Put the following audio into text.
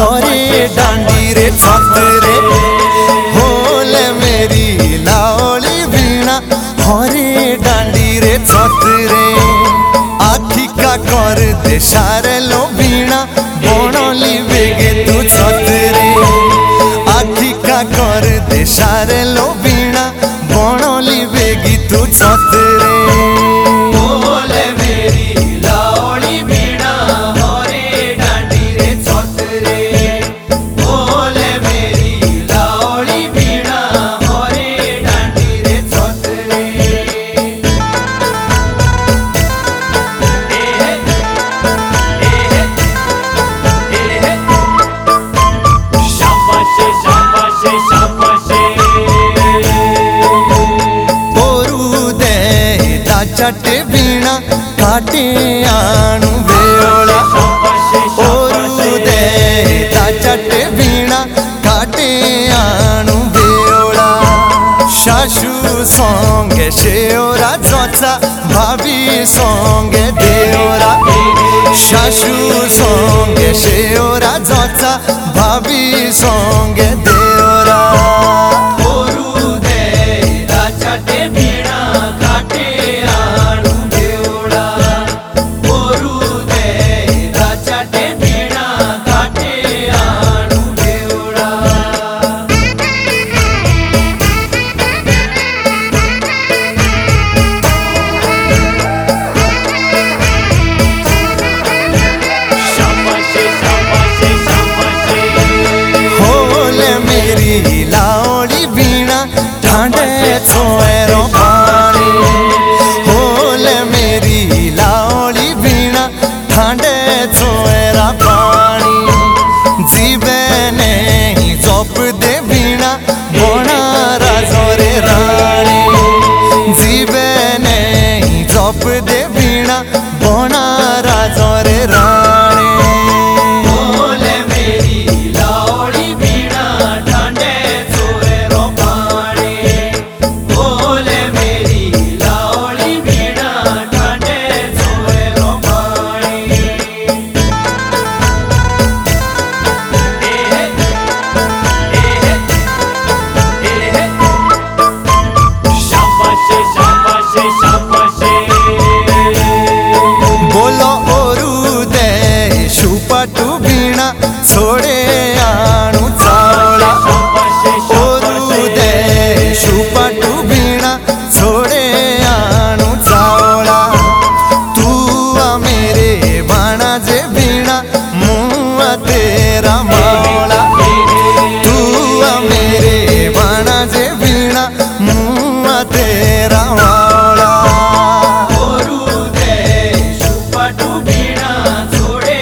हरे डांडी रे छतरे होले मेरी लावली वीणा हरे डांडी रे छतरे आखिका कर दे सारे लो वीणा बनली बेगे तू छतरे आखिका कर दे सारे लो वीणा बनली बेगी तू छतरे चटे वीणा काटे आणु वेला ओरु दे चटे वीणा काटे आणु वेला शाशु संगे शेओरा चचा भाभी संगे देओरा शाशु संगे शेओरा चचा भाभी संगे देओरा लावली वीणा ठांडे छोएरो पानी होले मेरी लावली वीणा ठांडे छोएरा पानी जीवे नहीं जप दे वीणा बोना राजोरे रानी जीवे नहीं जप दे वीणा बोना राजोरे रानी पटू वीणा छोड़े आणु चावला ओरु दे शुपटू वीणा छोड़े आणु चावला तू मेरे बाणा जे वीणा मुआ तेरा मावला तू मेरे बाणा जे वीणा मुआ तेरा मावला ओरु दे शुपटू वीणा छोड़े